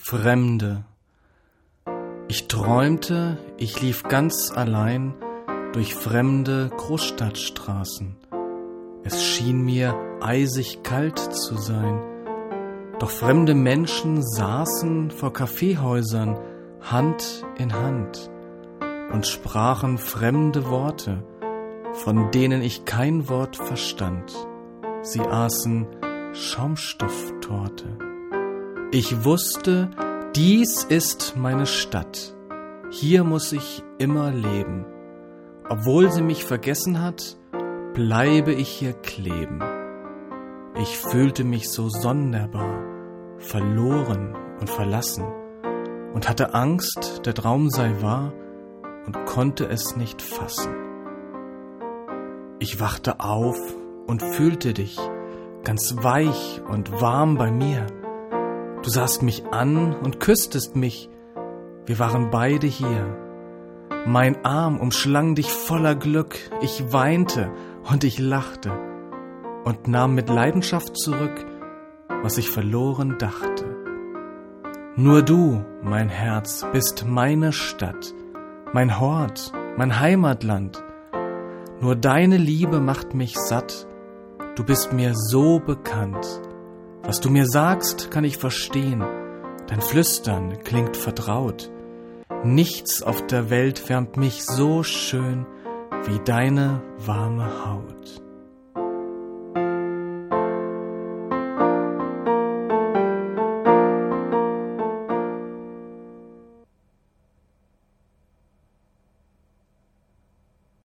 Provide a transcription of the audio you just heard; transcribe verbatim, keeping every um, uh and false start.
Fremde. Ich träumte, ich lief ganz allein durch fremde Großstadtstraßen. Es schien mir eisig kalt zu sein, doch fremde Menschen saßen vor Kaffeehäusern Hand in Hand und sprachen fremde Worte, von denen ich kein Wort verstand. Sie aßen Schaumstofftorte. Ich wusste, dies ist meine Stadt. Hier muss ich immer leben. Obwohl sie mich vergessen hat, bleibe ich hier kleben. Ich fühlte mich so sonderbar, verloren und verlassen und hatte Angst, der Traum sei wahr und konnte es nicht fassen. Ich wachte auf und fühlte dich ganz weich und warm bei mir. Du sahst mich an und küsstest mich, wir waren beide hier. Mein Arm umschlang dich voller Glück, ich weinte und ich lachte und nahm mit Leidenschaft zurück, was ich verloren dachte. Nur du, mein Herz, bist meine Stadt, mein Hort, mein Heimatland. Nur deine Liebe macht mich satt, du bist mir so bekannt. Was du mir sagst, kann ich verstehen, dein Flüstern klingt vertraut. Nichts auf der Welt wärmt mich so schön wie deine warme Haut.